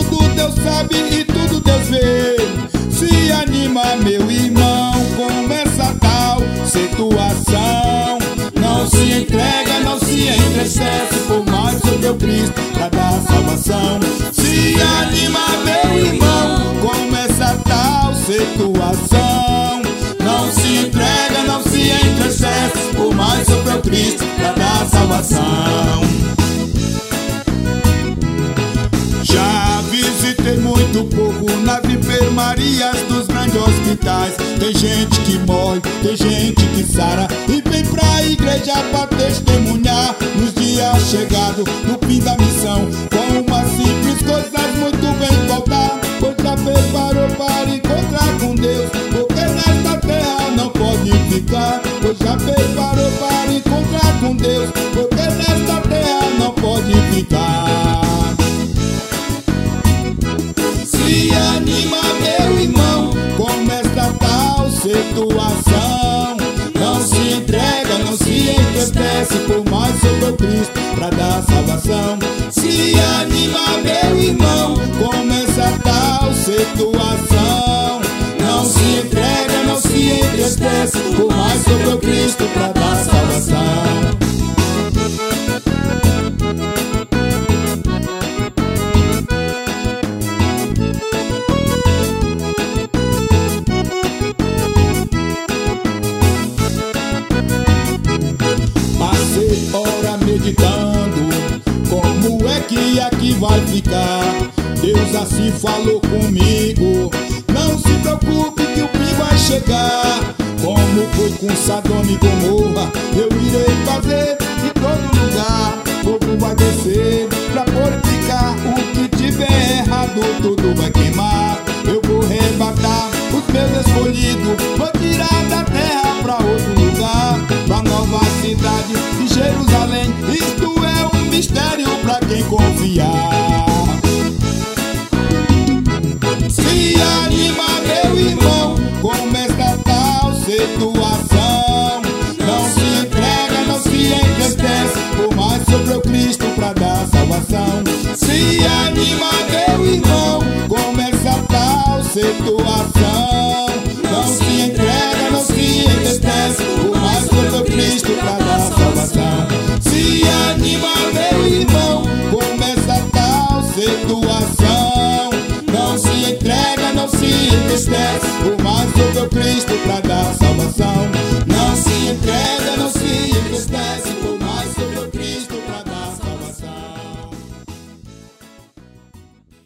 Tudo Deus sabe e tudo Deus vê. Se anima, meu irmão, com essa tal situação. Não se entrega, não se entristece, por mais o teu Cristo pra dar salvação. Se anima, meu irmão, com essa tal situação. Não se entrega, não se entristece, por mais o teu Cristo pra dar salvação. Já visitei muito pouco nas enfermarias dos grandes hospitais. Tem gente que morre, tem gente que sara e vem pra igreja pra testemunhar nos dias chegados, no fim da missão, com uma simples coisa muito bem faltar. Pois já preparou para encontrar com Deus, porque nesta terra não pode ficar. Pois já preparou para encontrar com Deus, porque nesta terra não pode ficar. Se anima, meu irmão, com esta tal situação. Não se entrega, não se entristece, por mais o teu Cristo pra dar salvação. Se anima, meu irmão, com essa tal situação. Não se entrega, não se entristece, por mais o teu Cristo pra dar salvação. Ora meditando, como é que aqui vai ficar? Deus assim falou comigo, não se preocupe que o fim vai chegar. Como foi com Sodoma e Gomorra, eu irei fazer em todo lugar. Fogo vai descer pra purificar, o que tiver errado tudo vai queimar. Eu vou arrebatar os meus escolhidos, vou tirar da terra pra outro lugar, pra nova cidade de Jerusalém. Isto é um mistério pra quem confiar. Se anima, meu irmão, com esta tal situação. Não se entrega, não se entristece, por mais o teu Cristo pra dar salvação. Se anima, meu irmão, com essa tal situação. Não se entrega, não se entristece, por mais o teu Cristo pra dar salvação. Se anima, meu irmão, com essa tal situação. Não se entrega, não se entristece, por mais o teu Cristo pra dar salvação.